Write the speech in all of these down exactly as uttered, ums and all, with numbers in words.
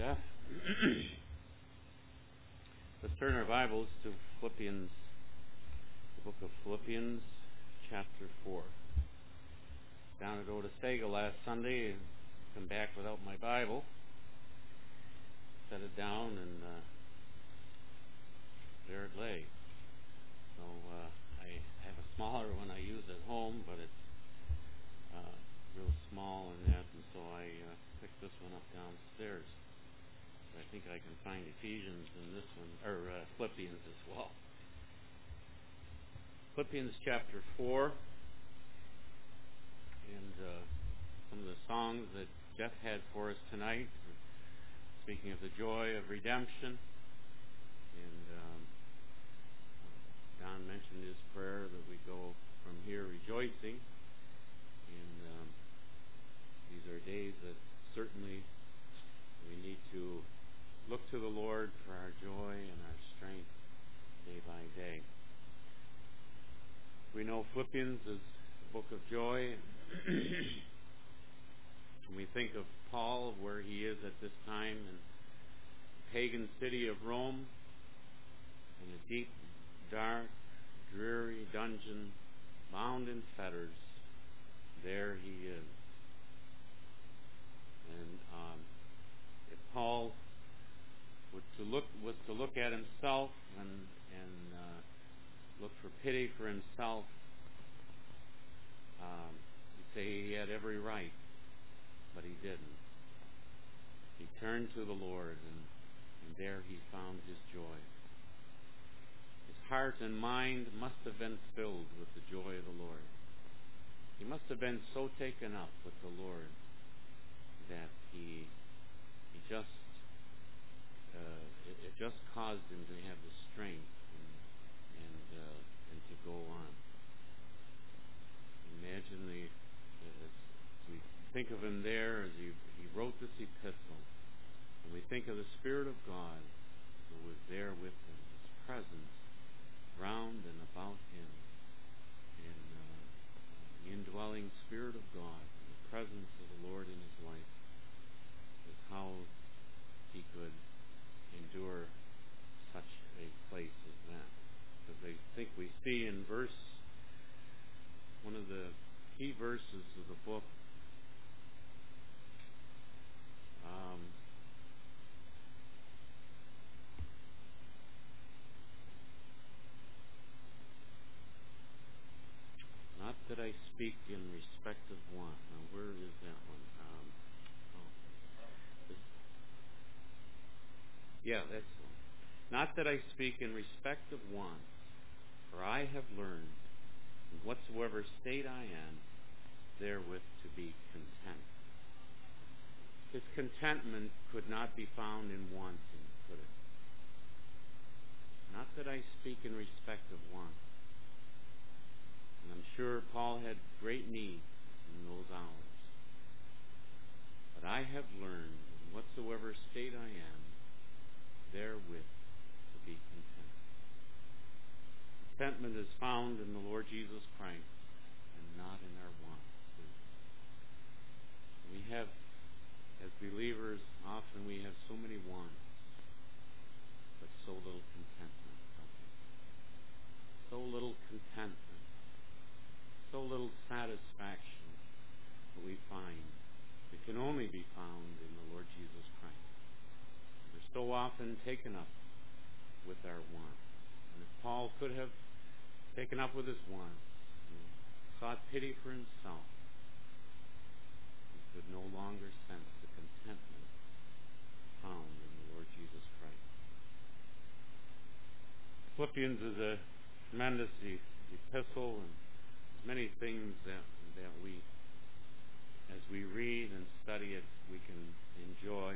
Jeff. Let's turn our Bibles to Philippians, the book of Philippians, chapter four. Down at Otisega last Sunday and come back without my Bible. Set it down and uh, there it lay. So uh, I have a smaller one I use at home, but it's uh, real small in that, and so I uh, picked this one up downstairs. I think I can find Ephesians in this one, or uh, Philippians as well. Philippians chapter four, and uh, some of the songs that Jeff had for us tonight, speaking of the joy of redemption, and um, Don mentioned his prayer that we go from here rejoicing, and um, these are days that certainly we need to look to the Lord for our joy and our strength day by day. We know Philippians is a book of joy. When we think of Paul, where he is at this time in the pagan city of Rome, in a deep, dark, dreary dungeon, bound in fetters, there he is. And um, if Paul was to look was to look at himself and and uh, look for pity for himself, um, he'd say he had every right, but he didn't. He turned to the Lord, and, and there he found his joy. His heart and mind must have been filled with the joy of the Lord. He must have been so taken up with the Lord that he he just uh, it, it just caused him to have the strength and and, uh, and to go on. Imagine the as we think of him there as he he wrote this epistle, and we think of the Spirit of God who was there with him, His presence round and about him, and uh, the indwelling Spirit of God, and the presence of the Lord in his life, is how he could endure such a place as that. Because I think we see in verse, one of the key verses of the book, um, not that I speak in respect of one. Now, where is that one? Um, oh. This, yeah, that's the one. Not that I speak in respect of one, for I have learned, in whatsoever state I am, therewith to be content. His contentment could not be found in wanting, could it? Not that I speak in respect of one. And I'm sure Paul had great needs in those hours. But I have learned, in whatsoever state I am, therewith to be content. Contentment is found in the Lord Jesus Christ and not in our wants. We have, as believers, often we have so many wants, but so little contentment. So little contentment. So little satisfaction that we find. It can only be found in the Lord Jesus Christ. We're so often taken up with our wants. And if Paul could have taken up with his wants and sought pity for himself, he could no longer sense the contentment found in the Lord Jesus Christ. Philippians is a tremendous e- epistle, and many things that that we, as we read and study it, we can enjoy.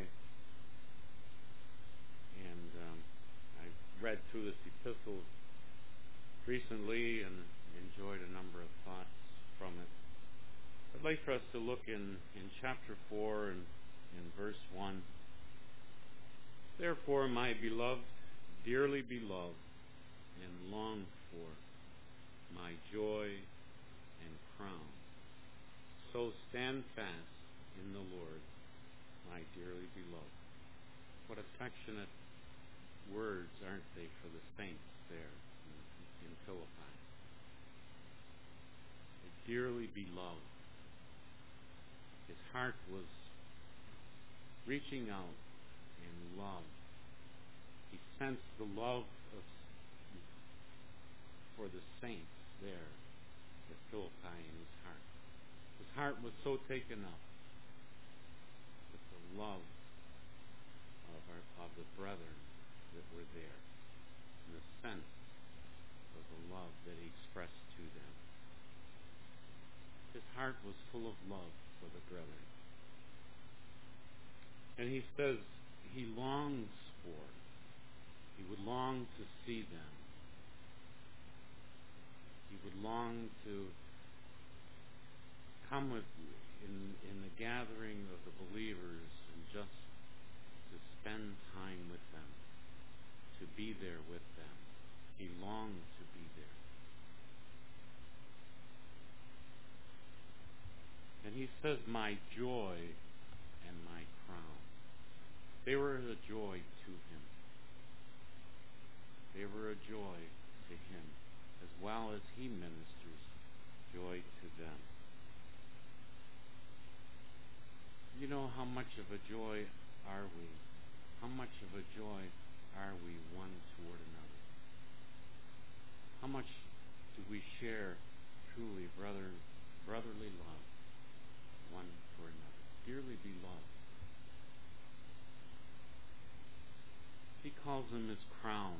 And um, I read through this epistle recently and enjoyed a number of thoughts from it. I'd like for us to look in, in chapter four and in verse one. Therefore, my beloved, dearly beloved, and longed for, my joy and crown. So stand fast in the Lord, my dearly beloved. What affectionate words, aren't they, for the saints there in, in Philippi? Dearly beloved. His heart was reaching out in love. He sensed the love of, for the saints there at Philippi in his heart. His heart was so taken up with the love of, our, of the brethren that were there, and the sense of the love that he expressed to them. His heart was full of love for the brethren. And he says he longs for, he would long to see them. He would long to come with in, in the gathering of the believers and just to spend time with them, to be there with them. He longed to be there. And he says, my joy and my crown. They were a joy to him. They were a joy to him, as well as he ministers joy to them. You know, how much of a joy are we? How much of a joy are we one toward another? How much do we share truly brother, brotherly love one for another? Dearly beloved. He calls him his crown.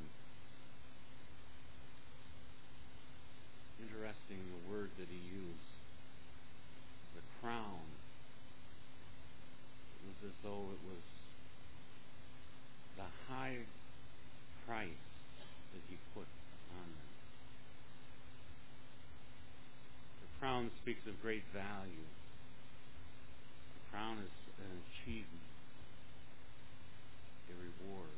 Interesting, the word that he used. The crown. It was as though it was the high price that he put on them. The crown speaks of great value. The crown is an achievement, a reward.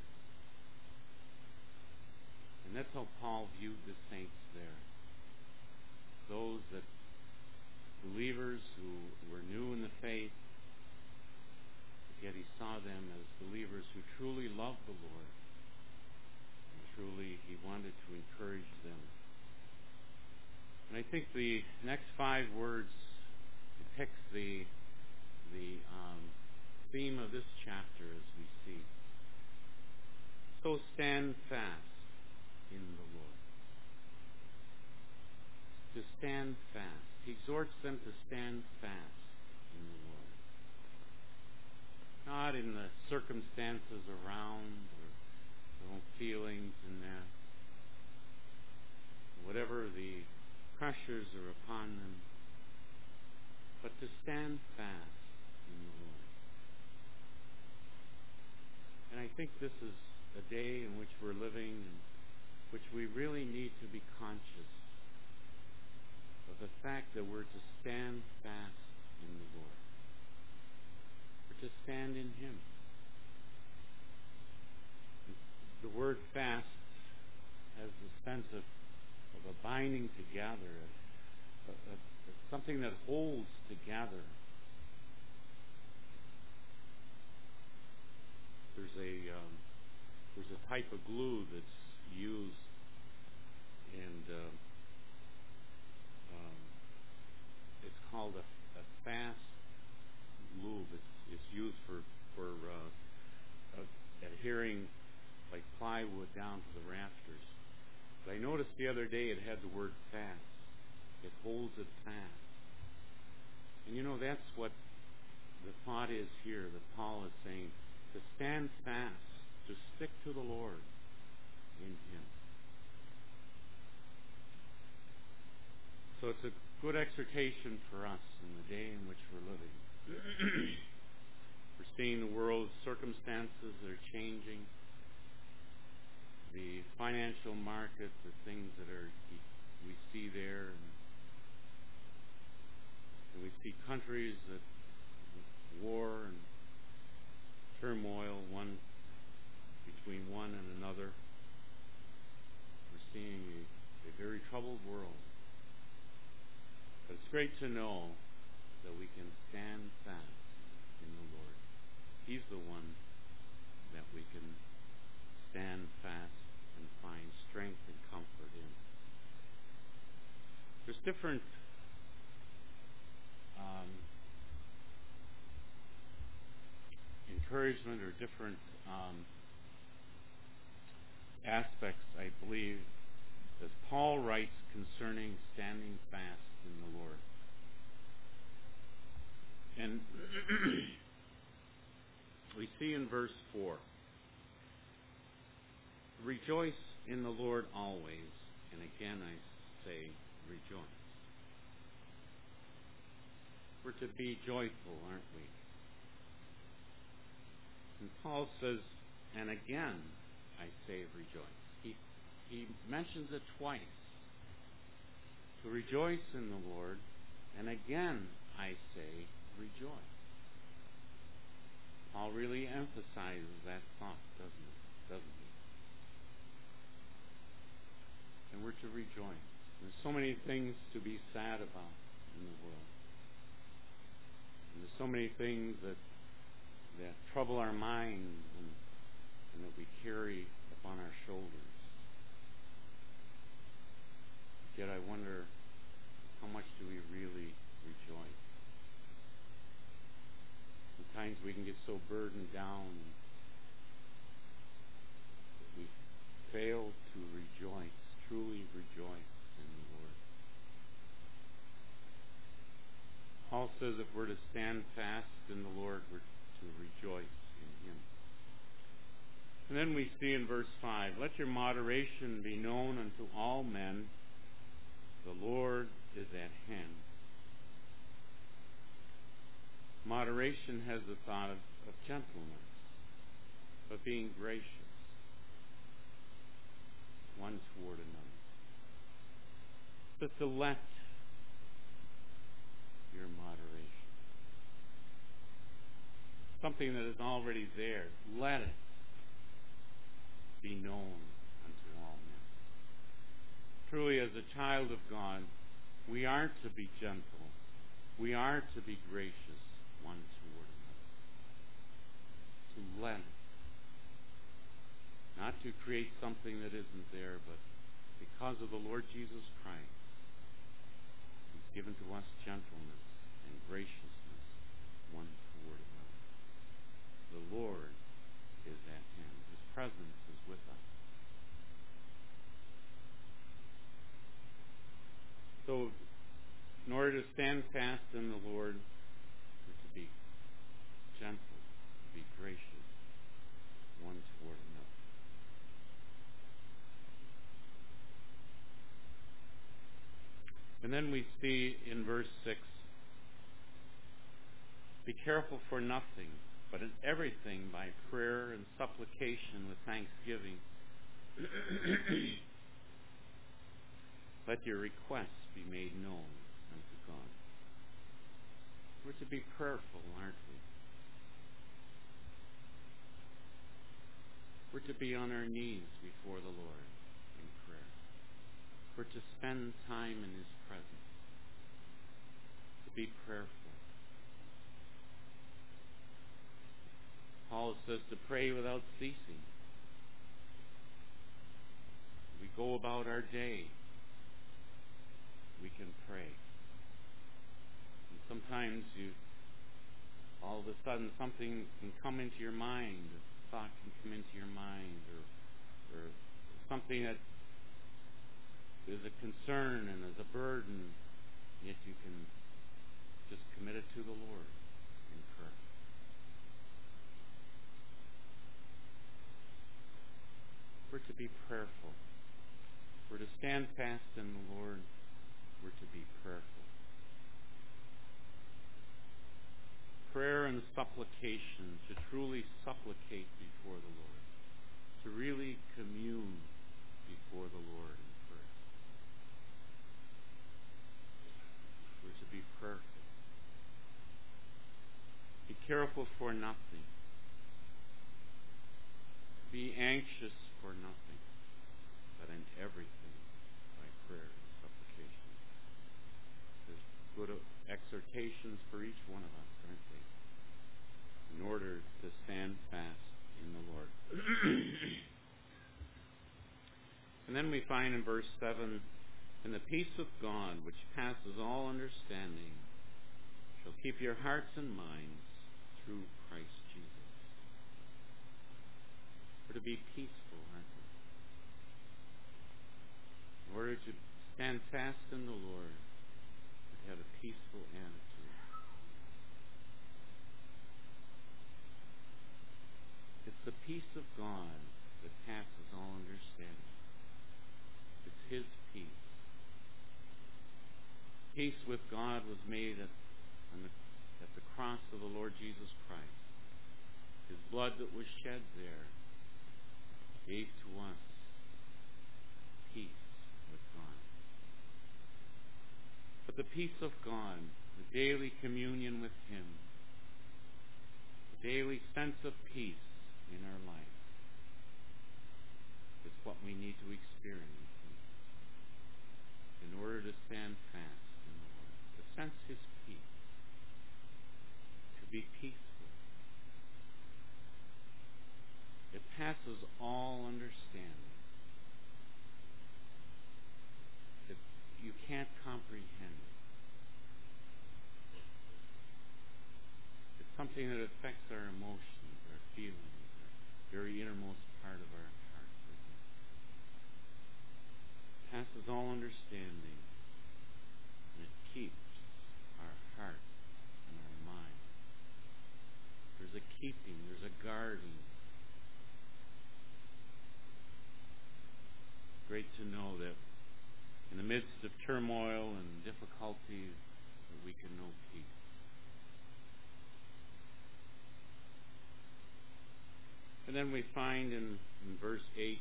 And that's how Paul viewed the saints there. Those that, believers who were new in the faith, yet he saw them as believers who truly loved the Lord. And truly he wanted to encourage them. And I think the next five words depicts the, the um, theme of this chapter as we see. So stand fast in the Lord. To stand fast. He exhorts them to stand fast in the Lord. Not in the circumstances around or their own feelings in that. Whatever the pressures are upon them. But to stand fast in the Lord. And I think this is a day in which we're living in which we really need to be conscious of the fact that we're to stand fast in the Lord. We're to stand in Him. The word fast has the sense of, of a binding together, a, a, a, something that holds together. There's a um, there's a type of glue that's used, and uh, um, it's called a, a fast lube. It's, it's used for for uh, uh, adhering like plywood down to the rafters. But I noticed the other day it had the word fast. It holds it fast. And you know, that's what the thought is here, that Paul is saying, to stand fast, to stick to the Lord in Him. So it's a good exhortation for us in the day in which we're living. We're seeing the world's circumstances that are changing. The financial market, the things that are we see there, and, and we see countries that war and turmoil, one between one and another. We're seeing a, a very troubled world. But it's great to know that we can stand fast in the Lord. He's the one that we different um, encouragement or different um, aspects, I believe, that Paul writes concerning standing fast in the Lord. And we see in verse four, rejoice in the Lord always, and again I say rejoice. We're to be joyful, aren't we? And Paul says, and again I say rejoice. He, he mentions it twice. To rejoice in the Lord, and again I say rejoice. Paul really emphasizes that thought, doesn't it? Doesn't he? And we're to rejoice. There's so many things to be sad about in the world. And there's so many things that that trouble our minds and, and that we carry upon our shoulders. Yet I wonder, how much do we really rejoice? Sometimes we can get so burdened down that we fail to rejoice, truly rejoice in the Lord. Paul says if we're to stand fast in the Lord, we're to rejoice in Him. And then we see in verse five, let your moderation be known unto all men, the Lord is at hand. Moderation has the thought of, of gentleness, of being gracious one toward another. But to let your moderation, something that is already there, let it be known unto all men. Truly, as a child of God, we are to be gentle. We are to be gracious one toward another. To let it. Not to create something that isn't there, but because of the Lord Jesus Christ, He's given to us gentleness and graciousness one toward another. The Lord is at hand. His presence is with us. So, in order to stand fast in the Lord, we're to be gentle, to be gracious one toward another. And then we see in verse six, be careful for nothing, but in everything by prayer and supplication with thanksgiving, let your requests be made known unto God. We're to be prayerful, aren't we? We're to be on our knees before the Lord in prayer. We're to spend time in His presence, to be prayerful. Paul says to pray without ceasing. We go about our day, we can pray. And sometimes you, all of a sudden, something can come into your mind, a thought can come into your mind, or, or something that is a concern and is a burden, yet you can just commit it to the Lord in prayer. We're to be prayerful. We're to stand fast in the Lord. We're to be prayerful. Prayer and supplication, to truly supplicate before the Lord, to really commune before the Lord in prayer. We're to be prayerful. Be careful for nothing. Be anxious for nothing, but in everything by prayer and supplication. There's good exhortations for each one of us, aren't they? In order to stand fast in the Lord. And then we find in verse seven, And the peace of God, which passes all understanding, shall keep your hearts and minds through Christ Jesus. We're to be peaceful, aren't we? In order to stand fast in the Lord, we have a peaceful attitude. It's the peace of God that passes all understanding. It's His peace. Peace with God was made at, on the, at the cross of the Lord Jesus Christ. His blood that was shed there gave to us peace with God. But the peace of God, the daily communion with Him, the daily sense of peace in our life, is what we need to experience in order to stand fast. Sense His peace, to be peaceful. It passes all understanding. It, you can't comprehend it. It's something that affects our emotions, our feelings, our very innermost part of our heart. It passes all understanding, and it keeps our heart and our mind. There's a keeping, there's a guarding. Great to know that in the midst of turmoil and difficulties, that we can know peace. And then we find in, in verse eight,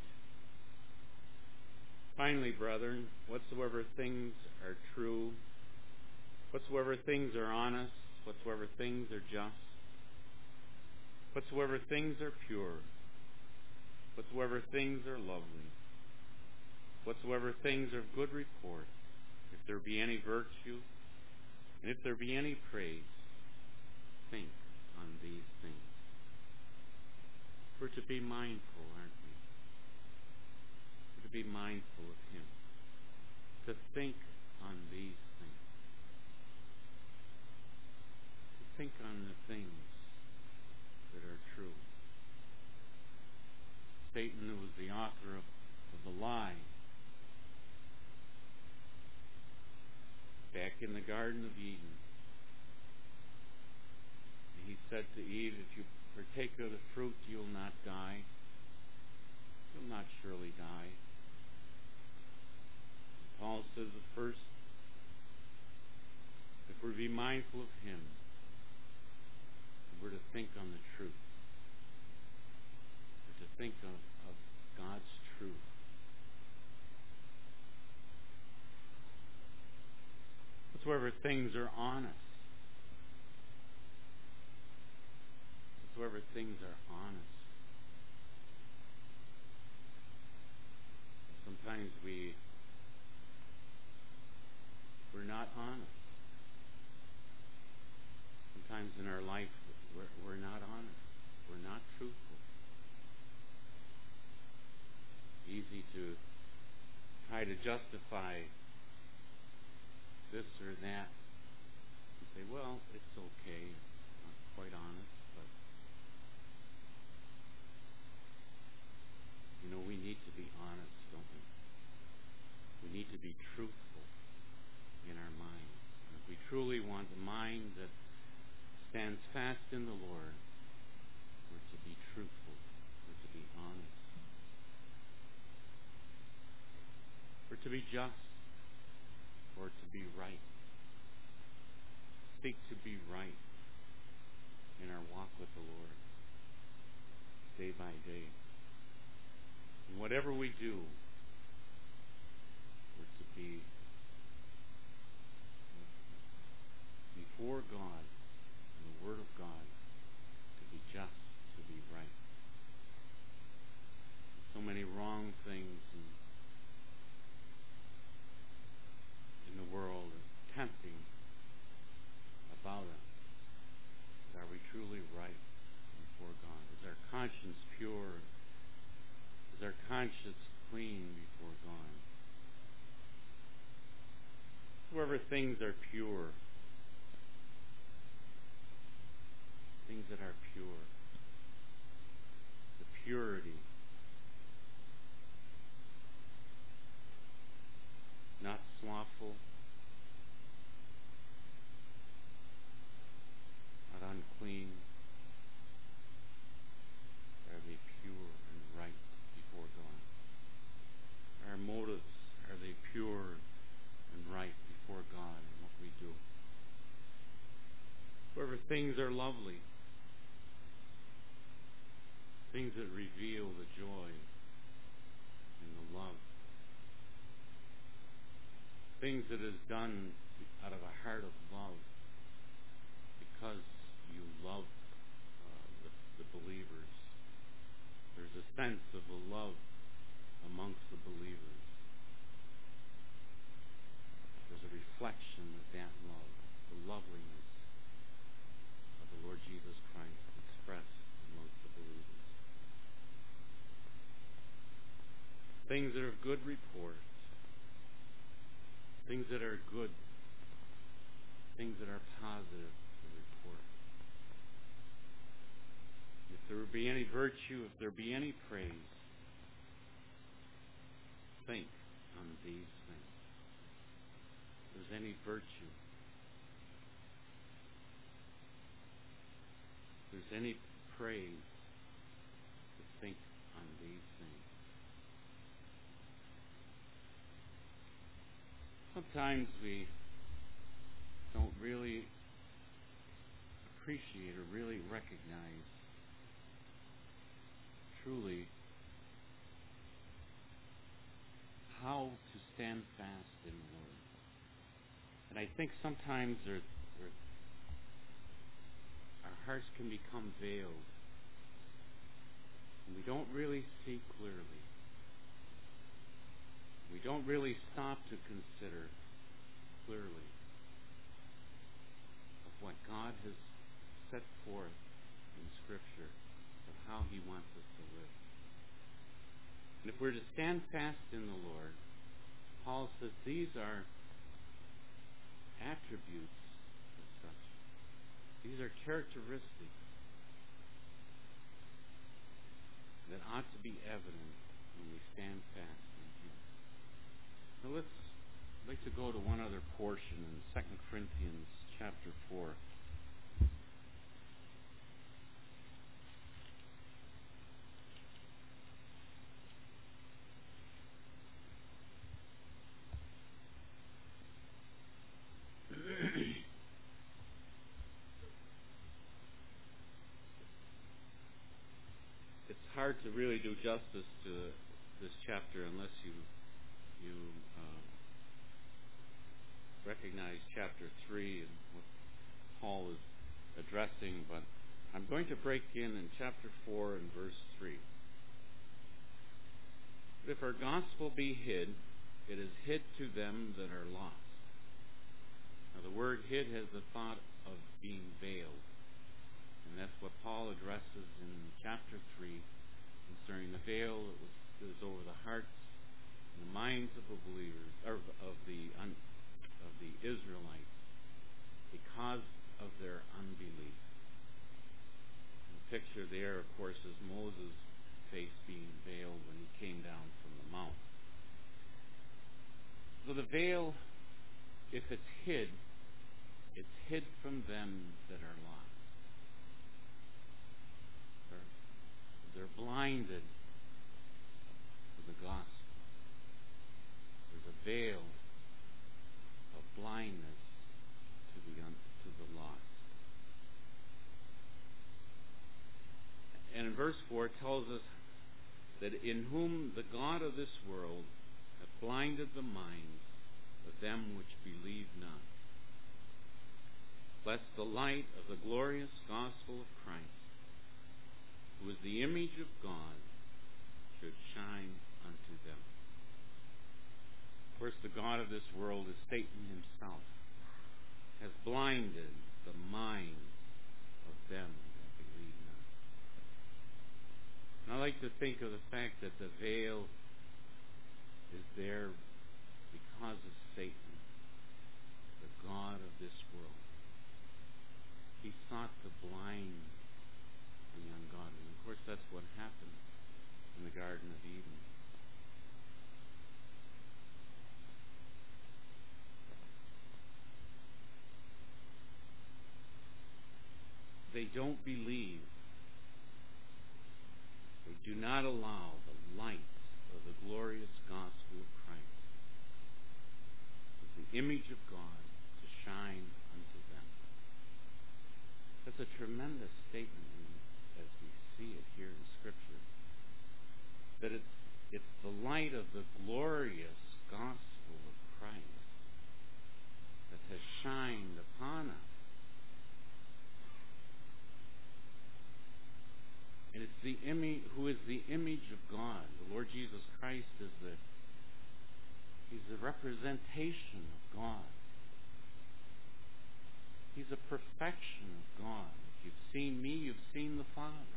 finally, brethren, whatsoever things are true, whatsoever things are honest, whatsoever things are just, whatsoever things are pure, whatsoever things are lovely, whatsoever things are of good report, if there be any virtue, and if there be any praise, think on these things. We're to be mindful, aren't we? We're to be mindful of Him, to think on these things. Think on the things that are true. Satan, who was the author of, of the lie, back in the Garden of Eden, he said to Eve, if you partake of the fruit, you'll not die. You'll not surely die. And Paul says at first, if we be mindful of Him, we're to think on the truth. We're to think of, of God's truth. Whatsoever things are honest. Whatsoever things are honest. Sometimes we, we're not honest. Sometimes in our life, we're, we're not honest. We're not truthful. Easy to try to justify this or that. And say, well, it's okay. I'm not quite honest, but you know, we need to be honest, don't we? We need to be truthful in our minds. And if we truly want a mind that stands fast in the Lord, we're to be truthful. We're to be honest. We're to be just, or to be right. Seek to be right in our walk with the Lord, day by day. And whatever we do, we're to be before God and the Word of God, to be just, to be right. So many wrong things in, in the world, tempting about us. But are we truly right before God? Is our conscience pure? Is our conscience clean before God? things are pure. Things that are pure. The purity. Not slothful. Not unclean. Are they pure and right before God? Our motives, are they pure and right before God in what we do? Whoever things are lovely, things that reveal the joy and the love, things that is done out of a heart of love because you love uh, the, the believers. There's a sense of a love amongst the believers. There's a reflection of that love, the loveliness of the Lord Jesus Christ expressed amongst the believers. Things that are good report, things that are good, things that are positive to report. If there be any virtue, if there be any praise, think on these things. If there's any virtue, if there's any praise, to think on these things. Sometimes we don't really appreciate or really recognize truly how to stand fast in the Lord. And I think sometimes there, there, our hearts can become veiled, and we don't really see clearly. We don't really stop to consider clearly of what God has set forth in Scripture of how He wants us to live. And if we're to stand fast in the Lord, Paul says these are attributes as such. These are characteristics that ought to be evident when we stand fast in Him. So let's I'd like to go to one other portion in Second Corinthians chapter four. It's hard to really do justice to this chapter unless you you uh, recognize chapter three and what Paul is addressing, but I'm going to break in in chapter four and verse three. But if our gospel be hid, it is hid to them that are lost. Now the word hid has the thought of being veiled, and that's what Paul addresses in chapter three concerning the veil that was, that is over the hearts and the minds of the believers, or of the un, of the Israelites, because of their unbelief. The picture there, of course, is Moses' face being veiled when he came down from the mount. So the veil, if it's hid, it's hid from them that are lost. They're, they're blinded to the gospel. There's a veil of blindness to the un, to the lost. And in verse four it tells us that in whom the God of this world hath blinded the minds of them which believe not, lest the light of the glorious gospel of Christ, who is the image of God, should shine unto them. Of course, the God of this world is Satan himself, has blinded the minds of them that believe not. And I like to think of the fact that the veil is there because of Satan, the god of this world. He sought to blind the ungodly. And of course, that's what happened in the Garden of Eden. They don't believe. They do not allow the light of the glorious gospel of Christ, the image of God, to shine unto them. That's a tremendous statement as we see it here in Scripture. That it's, it's the light of the glorious gospel of Christ that has shined upon us. And it's the image, who is the image of God. The Lord Jesus Christ is the, He's the representation of God. He's a perfection of God. If you've seen me, you've seen the Father.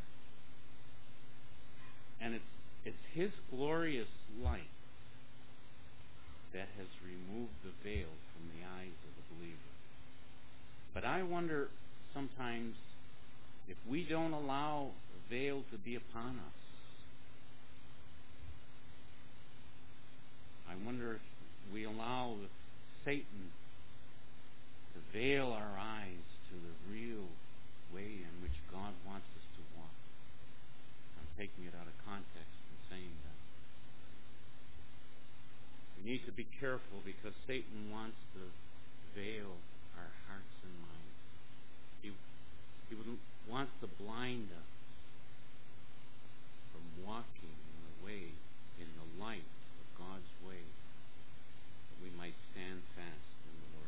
And it's, it's His glorious light that has removed the veil from the eyes of the believer. But I wonder sometimes if we don't allow the veil to be upon us, I wonder if we allow Satan to veil our eyes to the real way in which God wants us to walk. I'm taking it out of context and saying that. We need to be careful because Satan wants to veil our hearts and minds. He, he would, wants to blind us from walking in the way, in the light of God's way, that we might stand fast in the Lord.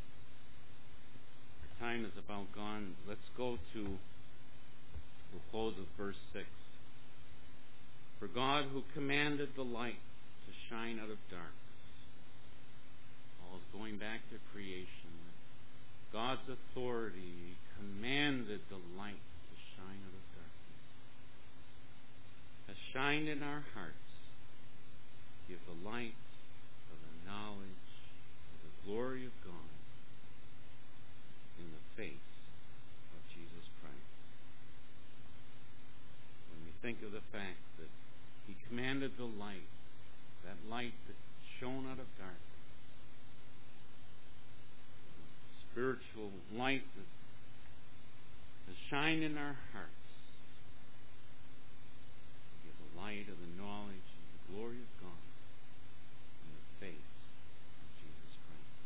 Our time is about gone. Let's go to, we'll close with verse six. For God who commanded the light to shine out of darkness. Paul is going back to creation. God's authority commanded the light to shine out of darkness. Has shined in our hearts. Give the light of the knowledge of the glory of God in the face of Jesus Christ. When we think of the fact that He commanded the light, that light that shone out of darkness, spiritual light that has shined in our hearts, give the light of the knowledge of the glory of God in the face of Jesus Christ.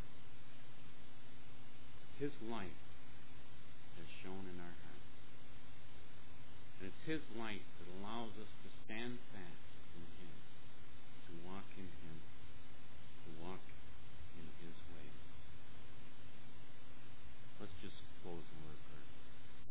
His light has shone in our hearts. And it's His light that allows us to stand fast in Him, to walk in Him.